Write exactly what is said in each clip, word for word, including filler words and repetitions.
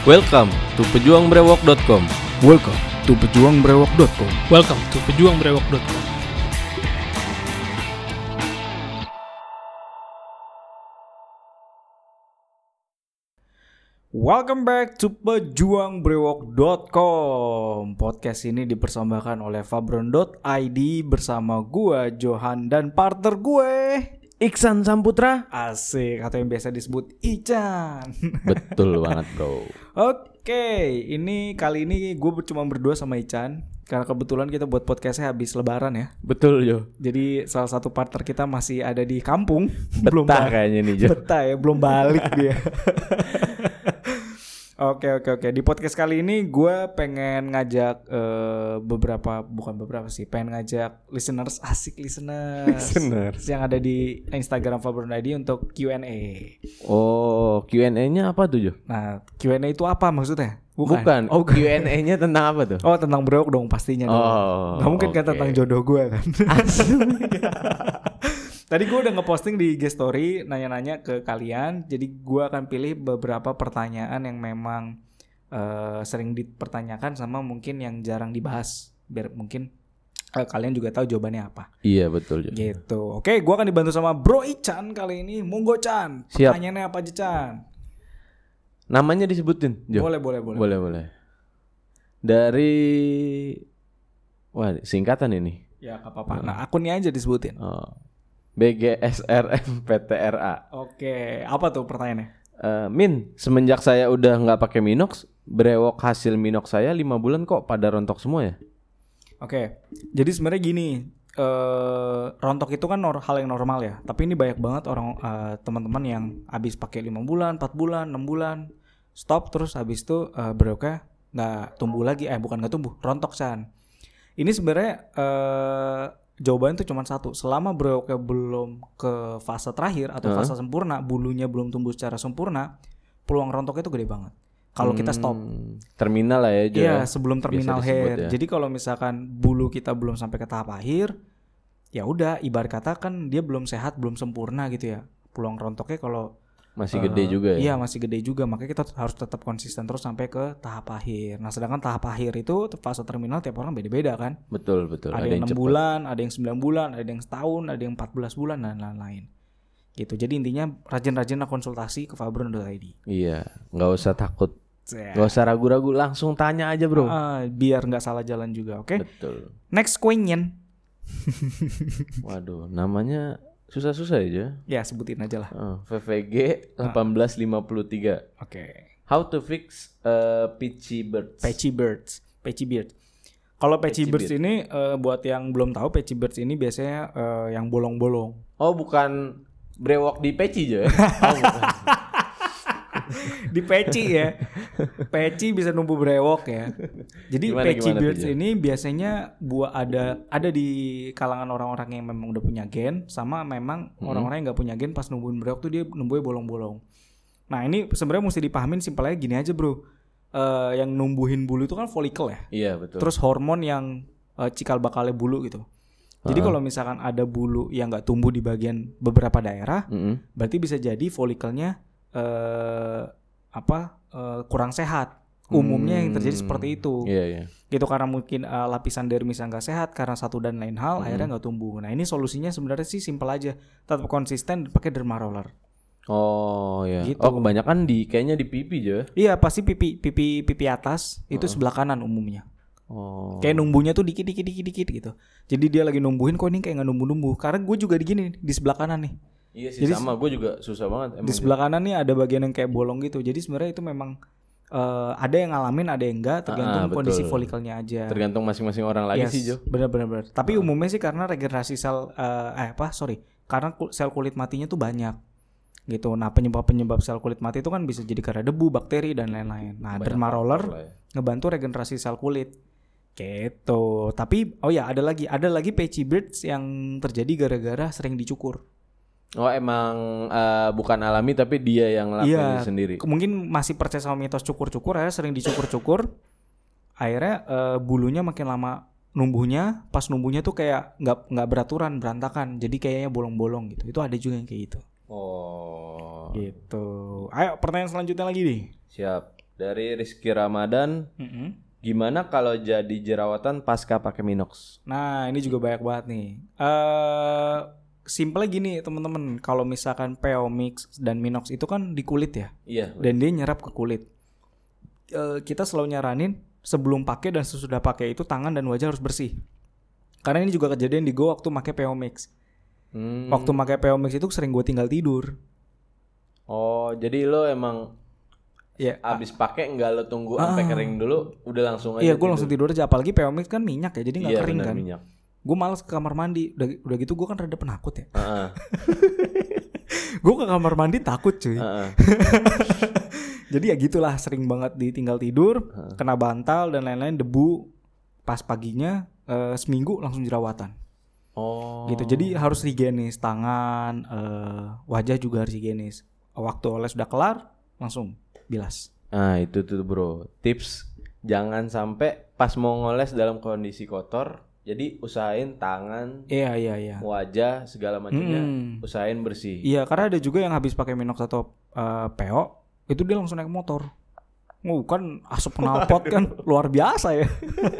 Welcome to pejuang brewok dot com. Welcome to pejuang brewok dot com. Welcome to pejuang brewok dot com. Welcome back to pejuang brewok dot com. Podcast ini dipersembahkan oleh fabron dot i d bersama gue Johan dan partner gue Iksan Samputra. Asik, atau yang biasa disebut Ican. Betul banget bro. Oke, ini kali ini gue cuma berdua sama Ican karena kebetulan kita buat podcastnya habis lebaran ya. Betul Jo. Jadi salah satu partner kita masih ada di kampung. Betah kayaknya nih Jo. Betah ya, belum balik dia. Oke oke oke. Di podcast kali ini gue pengen ngajak uh, beberapa, bukan beberapa sih, pengen ngajak listeners, asik listeners, listeners yang ada di Instagram fabron dot i d untuk Q and A. Oh, Q and A-nya apa tuh Jo? Nah, Q and A itu apa maksudnya? Bukan. Bukan. Oh, Q and A-nya tentang apa tuh? Oh, tentang brewok dong pastinya dong. Oh, gak mungkin okay. kan tentang jodoh gue kan. Tadi gue udah ngeposting di I G story nanya-nanya ke kalian. Jadi gue akan pilih beberapa pertanyaan yang memang uh, sering dipertanyakan sama mungkin yang jarang dibahas. Biar mungkin uh, kalian juga tahu jawabannya apa. Iya betul Jo. Gitu. Oke, gue akan dibantu sama Bro Ican kali ini. Monggo Chan. Siap. Pertanyaannya apa aja Chan? Namanya disebutin Jo? Boleh boleh boleh. Boleh boleh. Dari, wah singkatan ini. Ya gak apa-apa. Nah akunnya aja disebutin. Oh. B G S R M P T R A. Oke, apa tuh pertanyaannya? Uh, Min, semenjak saya udah nggak pakai Minox, brewok hasil Minox saya lima bulan kok pada rontok semua ya? Oke, jadi sebenarnya gini, uh, rontok itu kan nor- hal yang normal ya. Tapi ini banyak banget orang uh, teman-teman yang habis pakai lima bulan, empat bulan, enam bulan, stop terus habis itu uh, brewoknya nggak tumbuh lagi, eh bukan nggak tumbuh, rontok San. Ini sebenarnya uh, jawaban itu cuma satu. Selama brewoknya belum ke fase terakhir atau fase uh. sempurna, bulunya belum tumbuh secara sempurna, peluang rontoknya itu gede banget. Kalau hmm, kita stop. Terminal lah ya. Iya, sebelum terminal hair. Ya. Jadi kalau misalkan bulu kita belum sampai ke tahap akhir, ya udah ibarat kata kan dia belum sehat, belum sempurna gitu ya. Peluang rontoknya kalau masih uh, gede juga ya. Iya, masih gede juga. Makanya kita harus tetap konsisten terus sampai ke tahap akhir. Nah, sedangkan tahap akhir itu fase terminal tiap orang beda-beda kan. Betul, betul. Ada, ada yang enam bulan, ada yang sembilan bulan, ada yang setahun, ada yang empat belas bulan dan lain-lain. Gitu. Jadi intinya rajin-rajin konsultasi ke fabron dot i d. Iya, enggak usah takut. Enggak usah ragu-ragu, langsung tanya aja, Bro. Uh, biar enggak salah jalan juga, oke? Okay? Betul. Next question. Waduh, namanya susah-susah aja. Ya, sebutin aja lah. Uh, V V G delapan belas lima puluh tiga. Oke. Okay. How to fix uh, patchy birds? Patchy birds. Patchy birds. Kalau patchy, patchy birds beard. ini uh, buat yang belum tahu, patchy birds ini biasanya uh, yang bolong-bolong. Oh, bukan brewok di patchy aja. Oh, bukan. Di peci ya. Peci bisa numbuh brewok ya. Jadi gimana, patchy gimana birds ini biasanya buat ada ada di kalangan orang-orang yang memang udah punya gen, sama memang hmm. orang-orang yang nggak punya gen pas numbuhin brewok tuh dia numbuhnya bolong-bolong. Nah ini sebenarnya mesti dipahamin simpelnya gini aja bro. Uh, yang numbuhin bulu itu kan folikel ya. Iya betul. Terus hormon yang uh, cikal bakalnya bulu gitu. Jadi uh-huh. kalau misalkan ada bulu yang nggak tumbuh di bagian beberapa daerah, mm-hmm. berarti bisa jadi folikelnya Uh, apa uh, kurang sehat. Umumnya hmm. yang terjadi seperti itu. Yeah, yeah. Gitu karena mungkin uh, lapisan dermisnya nggak sehat karena satu dan lain hal, hmm. akhirnya nggak tumbuh. Nah ini solusinya sebenarnya sih simpel aja, tetap konsisten pakai derma roller. Oh ya. Gitu. Oh kebanyakan di kayaknya di pipi aja. Iya pasti pipi pipi pipi atas itu uh. sebelah kanan umumnya. Oh. Kayak numbuhnya tuh dikit dikit dikit dikit gitu. Jadi dia lagi numbuhin kok ini kayak nggak numbuh numbuh. Karena gue juga di gini di sebelah kanan nih. Iya sih. Jadi, sama gue juga susah banget emang. Di sebelah kanan nih ada bagian yang kayak bolong gitu. Jadi sebenarnya itu memang uh, ada yang ngalamin, ada yang enggak, tergantung ah, kondisi folikelnya aja. Tergantung masing-masing orang lagi yes, sih Jo. Benar-benar. Tapi uh. umumnya sih karena regenerasi sel uh, eh apa sorry, karena sel kulit matinya tuh banyak gitu. Nah penyebab-penyebab sel kulit mati itu kan bisa jadi karena debu, bakteri dan lain-lain. Nah derma roller ya. Ngebantu regenerasi sel kulit. Gitu. Tapi oh ya ada lagi, ada lagi patchy birds yang terjadi gara-gara sering dicukur. Oh emang uh, bukan alami tapi dia yang lakukan iya, sendiri. Mungkin masih percaya sama mitos cukur-cukur, akhirnya sering dicukur-cukur. Akhirnya uh, bulunya makin lama numbuhnya, pas numbuhnya tuh kayak nggak nggak beraturan, berantakan. Jadi kayaknya bolong-bolong gitu. Itu ada juga yang kayak gitu. Oh. Gitu. Ayo pertanyaan selanjutnya lagi nih. Siap. Dari Rizky Ramadan, Mm-mm. gimana kalau jadi jerawatan pasca pakai Minox? Nah ini juga banyak banget nih. Eh Simple gini teman-teman, kalau misalkan Peomix dan Minox itu kan di kulit ya, Iya. dan dia nyerap ke kulit. Eh, kita selalu nyaranin sebelum pakai dan sesudah pakai itu tangan dan wajah harus bersih. Karena ini juga kejadian di gue waktu pakai Peomix. Hmm. Waktu pakai Peomix itu sering gue tinggal tidur. Oh, jadi lo emang Ya, abis pakai nggak lo tunggu Ah. sampai kering dulu, udah langsung aja. iya gue langsung tidur aja. Apalagi Peomix kan minyak ya, jadi nggak Iya, kering benar, kan. minyak. Gue malas ke kamar mandi. Udah, udah gitu gue kan rada penakut ya. Heeh. Gue ke kamar mandi takut cuy. Heeh. Jadi ya gitulah, sering banget ditinggal tidur, kena bantal dan lain-lain, debu. Pas paginya eh, seminggu langsung jerawatan. Oh. Gitu. Jadi harus higienis tangan, eh, wajah juga harus higienis. Waktu oles sudah kelar, langsung bilas. Nah itu tuh bro, tips jangan sampai pas mau ngoles dalam kondisi kotor. Jadi usahain tangan, Iya iya iya. wajah segala macamnya Hmm. usahain bersih. Iya, karena ada juga yang habis pakai Minox atau eh, P O, itu dia langsung naik motor. Oh, kan asap knalpot kan luar biasa ya.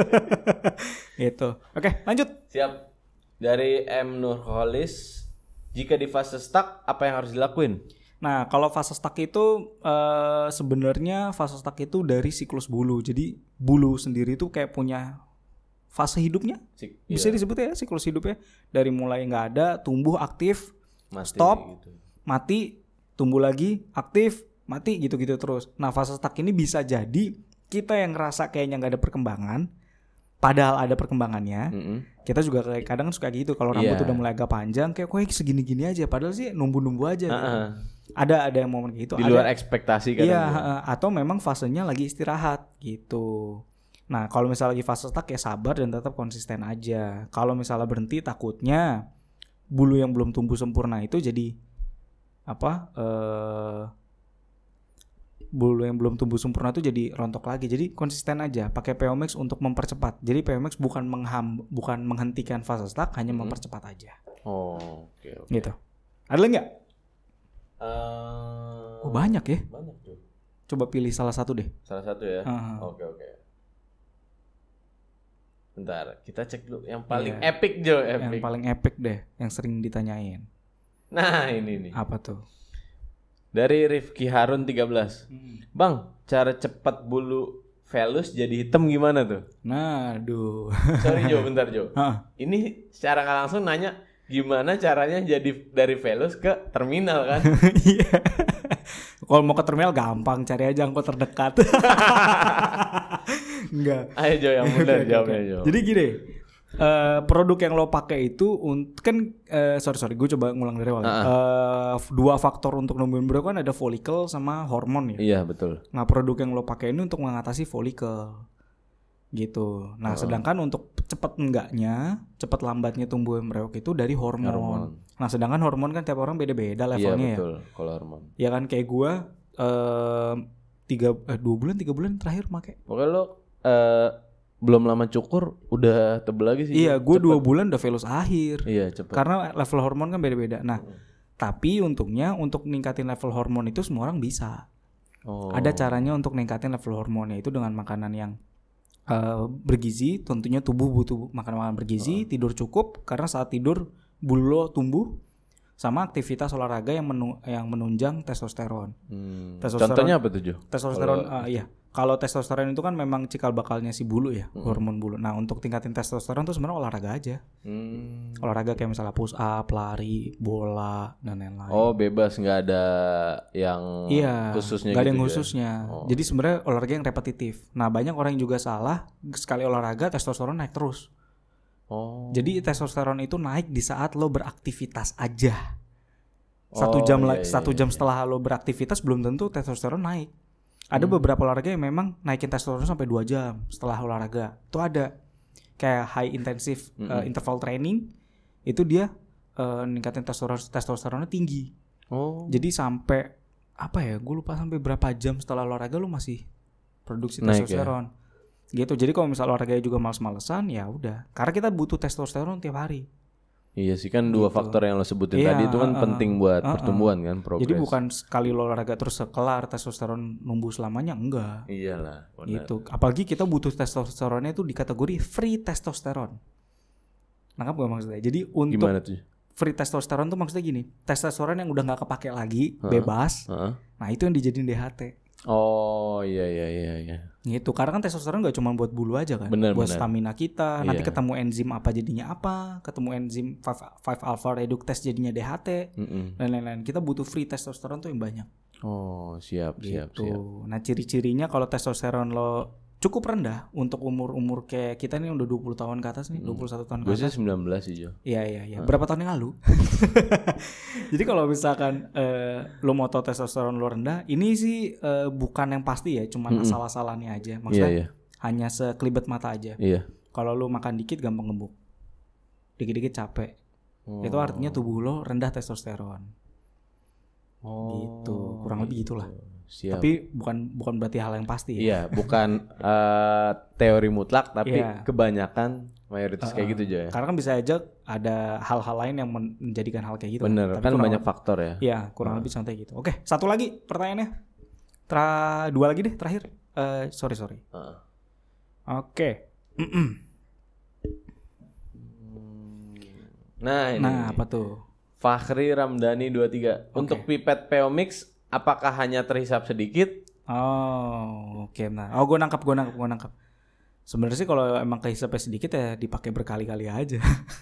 Gitu. Oke, lanjut. Siap. Dari M Nurholis, jika di fase stuck apa yang harus dilakuin? Nah, kalau fase stuck itu eh, sebenarnya fase stuck itu dari siklus bulu. Jadi bulu sendiri itu kayak punya fase hidupnya. Sik- Bisa iya, disebut ya siklus hidupnya. Dari mulai nggak ada, tumbuh, aktif, mati stop, gitu. mati, tumbuh lagi, aktif, mati, gitu-gitu terus. Nah, fase stuck ini bisa jadi kita yang ngerasa kayaknya nggak ada perkembangan, padahal ada perkembangannya. Mm-mm. Kita juga kayak kadang suka gitu kalau rambut Iya. udah mulai agak panjang, kayak kok segini-gini aja, padahal sih numbu-numbu aja. Gitu. Ah-ah. Ada ada yang momen gitu. Di ada, luar ekspektasi kadang. Iya, ya. heeh, atau memang fasenya lagi istirahat gitu. Nah, kalau misalnya lagi fase stuck ya sabar dan tetap konsisten aja. Kalau misalnya berhenti takutnya bulu yang belum tumbuh sempurna itu jadi apa? Eh bulu yang belum tumbuh sempurna itu jadi rontok lagi. Jadi konsisten aja, pakai Peomix untuk mempercepat. Jadi Peomix bukan mengham bukan menghentikan fase stuck, hanya Hmm. mempercepat aja. Oh, oke oke. Gitu. Ada lagi nggak? Eh, Oh, banyak ya. Banyak tuh. Coba pilih salah satu deh. Salah satu ya. Ah. Oke oke. Bentar, kita cek dulu yang paling Iya. epic Jo, epic. Yang paling epic deh, yang sering ditanyain. Nah, ini nih. Apa tuh? Dari Rifki Harun tiga belas. Bang, cara cepat bulu velus jadi hitam gimana tuh? Nah, aduh. Sorry Jo, bentar Jo. Hah. Ini secara nggak langsung nanya gimana caranya jadi dari velus ke terminal kan? Iya. Kalau mau ke terminal gampang, cari aja angkot terdekat. Enggak. Ayo Jo yang benar Oke, oke, jawabnya oke. Jo. Jadi gini, eh, produk yang lo pakai itu un- kan eh, sorry sorry, gue coba ngulang dari awal. Ah, Eh, dua faktor untuk numbuhin berok kan ada folikel sama hormon ya. Iya betul. Nah, produk yang lo pakai ini untuk mengatasi folikel. Gitu. Nah, sedangkan untuk cepat enggaknya, cepat lambatnya tumbuh embriok itu dari hormon. Hormon. Nah, sedangkan hormon kan tiap orang beda-beda Iya levelnya ya. betul. Kalau hormon. Ya kan kayak gua eh tiga eh, dua bulan tiga bulan terakhir make. Pokoknya lo eh, belum lama cukur udah tebel lagi sih. Iya, gua Cepet. dua bulan udah velus akhir. Iya cepet. Karena level hormon kan beda-beda. Nah, tapi untungnya untuk ningkatin level hormon itu semua orang bisa. Oh. Ada caranya untuk ningkatin level hormonnya itu dengan makanan yang eh, bergizi. Tentunya tubuh butuh makan-makanan bergizi, tidur cukup karena saat tidur bulu lo tumbuh, sama aktivitas olahraga yang menu- yang menunjang testosteron. Hmm. Testosteron- Contohnya apa tuh Jo? Testosteron ah, iya. Kalau testosteron itu kan memang cikal bakalnya si bulu ya, hormon bulu. Nah, untuk tingkatin testosteron tuh sebenarnya olahraga aja. Hmm. Olahraga kayak misalnya push up, lari, bola dan lain-lain. Oh bebas nggak ada yang Iya, khususnya nggak ada gitu yang ya? khususnya. Oh. Jadi sebenarnya olahraga yang repetitif. Nah, banyak orang yang juga salah, sekali olahraga testosteron naik terus. Oh. Jadi testosteron itu naik di saat lo beraktivitas aja. Satu Oh, jam iya, la- iya, satu iya. jam setelah lo beraktivitas belum tentu testosteron naik. Ada Hmm. beberapa olahraga yang memang naikin testosteron sampai dua jam setelah olahraga. Itu ada. Kayak high intensive uh, interval training itu dia uh, ningkatin testosteron testosteronnya tinggi. Oh. Jadi sampai apa ya? Gue lupa sampai berapa jam setelah olahraga lu masih produksi Naik ya? testosteron. Gitu. Jadi kalau misal olahraganya juga males-malesan ya udah. Karena kita butuh testosteron tiap hari. Iya sih kan dua faktor yang lo sebutin Iya, tadi itu kan uh-uh. penting buat Uh-uh. pertumbuhan kan, progres. Jadi bukan sekali lo olahraga terus sekelar testosteron numbuh selamanya, enggak. Iyalah, benar. Gitu. Apalagi kita butuh testosteronnya itu di kategori free testosteron. Nangkap gak maksudnya? Jadi untuk Gimana tuh? free testosteron tuh maksudnya gini, testosteron yang udah nggak kepake lagi, Uh-uh. bebas. Uh-uh. Nah itu yang dijadiin D H T. Oh iya iya iya iya. Gitu. Karena kan testosteron gak cuma buat bulu aja kan, Bener, buat bener. stamina kita. Nanti Iya. ketemu enzim apa jadinya apa, ketemu enzim five alpha reductase jadinya D H T Mm-mm. dan lain-lain. Kita butuh free testosteron tuh yang banyak. Oh siap siap Gitu. siap. Nah ciri-cirinya kalau testosteron lo cukup rendah untuk umur-umur kayak kita nih udah dua puluh tahun ke atas nih, dua puluh satu tahun Gue ke sih atas. sembilan belas sih Jo. Iya iya iya. Berapa tahun yang lalu? Jadi kalau misalkan eh, lo mau tahu testosteron lo rendah, ini sih eh, bukan yang pasti ya, cuman asal-asalannya aja. Iya Maksudnya iya hanya sekelibet mata aja. iya. Kalau lo makan dikit gampang gemuk, dikit-dikit capek. Oh. Itu artinya tubuh lo rendah testosteron. Oh, Gitu. Kurang lebih gitulah. Siap. Tapi bukan bukan berarti hal yang pasti ya. Iya, bukan eh, teori mutlak tapi Iya. kebanyakan mayoritas kayak gitu Jo ya. Karena kan bisa aja ada hal-hal lain yang men- menjadikan hal kayak gitu. Bener, Tapi kan kurang banyak lebih- faktor ya. Iya, kurang lebih santai gitu. Oke, satu lagi pertanyaannya. Tra- dua lagi deh terakhir. Eh, sorry sorry. Heeh. Oke. Mm-mm. Nah, ini. Nah, apa tuh? Fakhri Ramdhani dua puluh tiga. Untuk pipet Peomix apakah hanya terhisap sedikit? Oh, oke. Nah, oh gue nangkap, gue nangkap, gue nangkap. Sebenarnya sih kalau emang kehisapnya sedikit ya dipakai berkali-kali aja.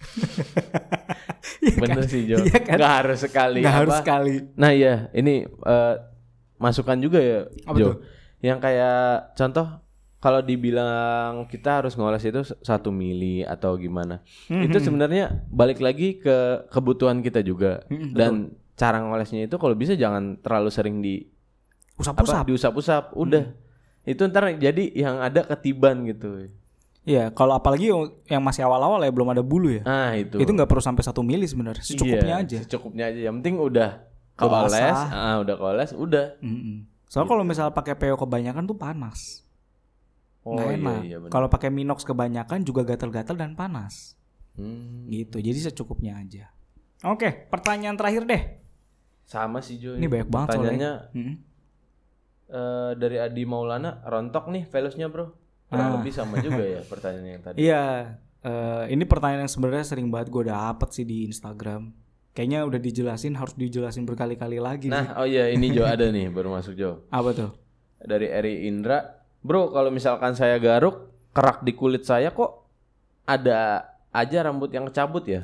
Iya Bener kan? sih Jo. Iya kan? Nggak harus sekali. Nggak harus apa. sekali. Nah iya, ini eh, masukan juga ya Apa Jo. tuh? Yang kayak contoh kalau dibilang kita harus ngoles itu satu mili atau gimana, Hmm, itu sebenarnya balik lagi ke kebutuhan kita juga. Hmm, Dan cara ngolesnya itu kalau bisa jangan terlalu sering di Usap-usap. apa diusap-usap, udah. Itu ntar jadi yang ada ketiban gitu. Iya, kalau apalagi yang masih awal-awal ya belum ada bulu ya. Ah itu. Itu nggak perlu sampai satu mili sebenarnya, secukupnya Iya, aja. Secukupnya aja. Yang penting udah Kebasah. keoles, ah udah keoles, udah. Mm-mm. Soalnya kalau misalnya pakai P O kebanyakan tuh panas. Oh Nggak iya enak. iya benar. Kalau pakai Minox kebanyakan juga gatal-gatal dan panas. Hmm, Gitu. Jadi secukupnya aja. Oke, pertanyaan terakhir deh. sama sih Jo. Ini banyak banget Pertanyaannya Mm-mm. eh, dari Adi Maulana, rontok nih velusnya bro. Kurang Ah. lebih sama juga ya pertanyaan yang tadi. Iya, eh, ini pertanyaan yang sebenarnya sering banget gue dapet sih di Instagram. Kayaknya udah dijelasin, harus dijelasin berkali-kali lagi. sih. Nah, oh iya ini Jo ada nih baru masuk Jo. Apa tuh? Dari Eri Indra, bro kalau misalkan saya garuk kerak di kulit saya kok ada aja rambut yang kecabut ya.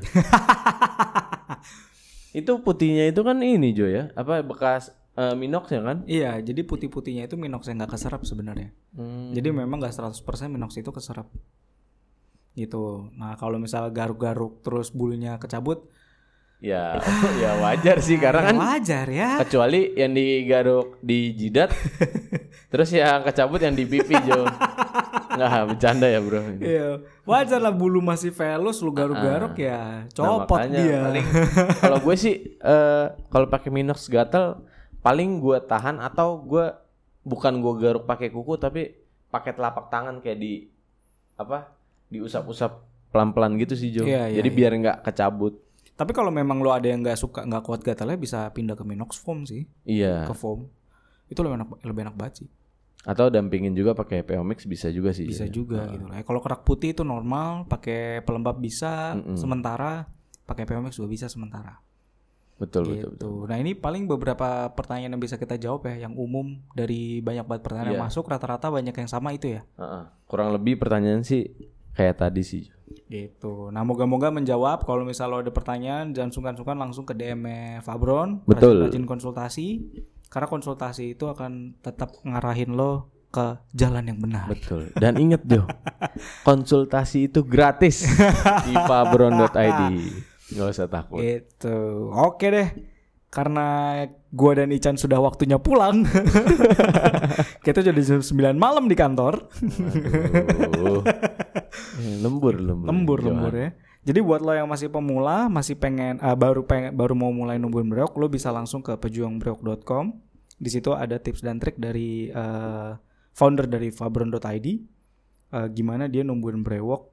Itu putihnya itu kan ini Jo ya, apa bekas eh, minoxnya kan? Iya, jadi putih-putihnya itu Minox yang nggak keserap sebenarnya. Hmm. Jadi memang nggak seratus persen Minox itu keserap. Gitu. Nah kalau misal garuk-garuk terus bulunya kecabut, Ya, ya wajar sih karena ya kan wajar ya. kecuali yang digaruk di jidat, terus yang kecabut yang di pipi Jo. Nggak bercanda ya bro. Iya, wajar lah bulu masih velus lu garuk-garuk ya Nah, copot makanya dia. paling kalau gue sih eh, kalau pakai Minox gatal paling gue tahan atau gue bukan gue garuk pakai kuku tapi pakai telapak tangan kayak di apa diusap-usap pelan-pelan gitu sih Jo. Iya, iya, Jadi iya. biar nggak kecabut. Tapi kalau memang lo ada yang nggak suka nggak kuat gatalnya bisa pindah ke Minox foam sih, Iya. ke foam. Itu lebih enak lebih enak banget sih. Atau dampingin juga pakai Peomix bisa juga sih. Bisa Jo. juga gitu lah. Kalau kerak putih itu normal, pakai pelembab bisa sementara, pakai P M X juga bisa sementara. Betul betul Gitu. betul. Nah ini paling beberapa pertanyaan yang bisa kita jawab ya, yang umum dari banyak banget pertanyaan yang Iya. masuk, rata-rata banyak yang sama itu ya. Heeh. Kurang lebih pertanyaan sih kayak tadi sih. Gitu. Nah moga-moga menjawab. Kalau misal lo ada pertanyaan jangan sungkan-sungkan langsung ke D M Fabron. Betul. Rajin konsultasi. Karena konsultasi itu akan tetap ngarahin lo ke jalan yang benar. Betul. Dan inget Jo, konsultasi itu gratis di fabron dot i d. Nggak usah takut. Itu. Oke deh. Karena gua dan Ican sudah waktunya pulang. Kita jadi jam sembilan malam di kantor. Aduh. Eh, lembur lembur. Lembur Johan. lembur ya. Jadi buat lo yang masih pemula, masih pengen uh, baru pengen baru mau mulai numbuhin brewok, lo bisa langsung ke pejuang brewok dot com. Di situ ada tips dan trik dari uh, founder dari fabron dot i d, uh, gimana dia numbuhin brewok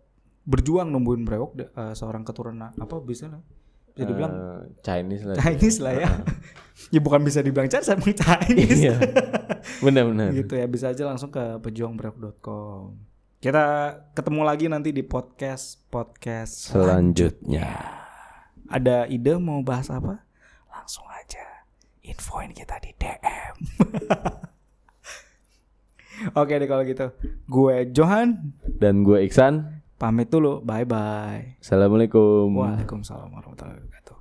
berjuang numbuhin brewok uh, seorang keturunan apa bisa bisa dibilang uh, Chinese lah. Chinese lah ya. Ya bukan bisa dibilang Chinese, emang Chinese. Iya. Benar-benar. Gitu ya, bisa aja langsung ke pejuang brewok dot com. Kita ketemu lagi nanti di podcast podcast selanjutnya. Ada ide mau bahas apa? Langsung aja infoin kita di D M. Oke deh kalau gitu. Gue Johan dan gue Iksan. Pamit dulu. Bye bye. Assalamualaikum. Waalaikumsalam warahmatullahi wabarakatuh.